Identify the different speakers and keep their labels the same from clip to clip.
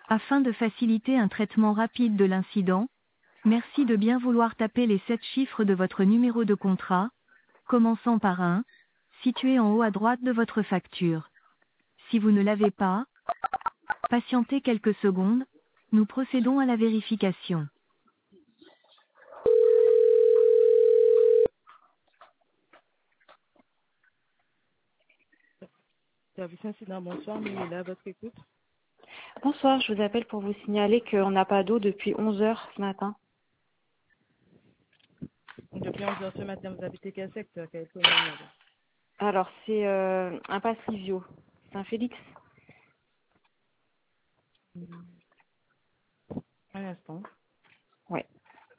Speaker 1: Afin de faciliter un traitement rapide de l'incident, merci de bien vouloir taper les 7 chiffres de votre numéro de contrat, commençant par 1, situé en haut à droite de votre facture. Si vous ne l'avez pas, patientez quelques secondes, nous procédons à la vérification.
Speaker 2: Service incident, bonsoir, mais là, votre écoute.
Speaker 3: Bonsoir, je vous appelle pour vous signaler qu'on n'a pas d'eau depuis 11 heures ce matin.
Speaker 2: Depuis 11 heures ce matin, vous habitez quel secteur, quelle commune?
Speaker 3: Alors, c'est impasse Livio, Saint-Félix.
Speaker 2: Un instant.
Speaker 3: Ouais.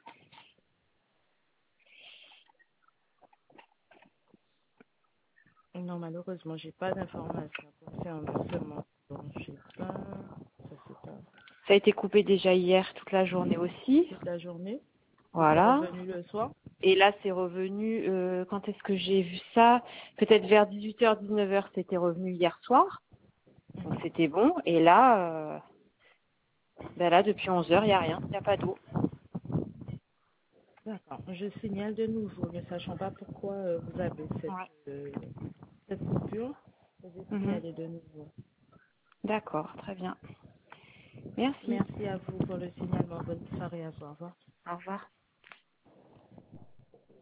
Speaker 2: Non, malheureusement, j'ai pas d'informations concernant bon, j'ai pas. Ça, c'est pas.
Speaker 3: Ça a été coupé déjà hier toute la journée aussi.
Speaker 2: Toute la journée.
Speaker 3: Voilà.
Speaker 2: C'est revenu le soir.
Speaker 3: Et là, c'est revenu, quand est-ce que j'ai vu ça? Peut-être vers 18h, 19h, c'était revenu hier soir. Donc c'était bon. Et là, ben là depuis 11 heures, il n'y a rien, il n'y a pas d'eau.
Speaker 2: D'accord. Je signale de nouveau, ne sachant pas pourquoi vous avez cette coupure. Je vais signaler de nouveau.
Speaker 3: D'accord, très bien. Merci.
Speaker 2: Merci à vous pour le signalement. Bonne soirée à vous. Au revoir.
Speaker 3: Au revoir.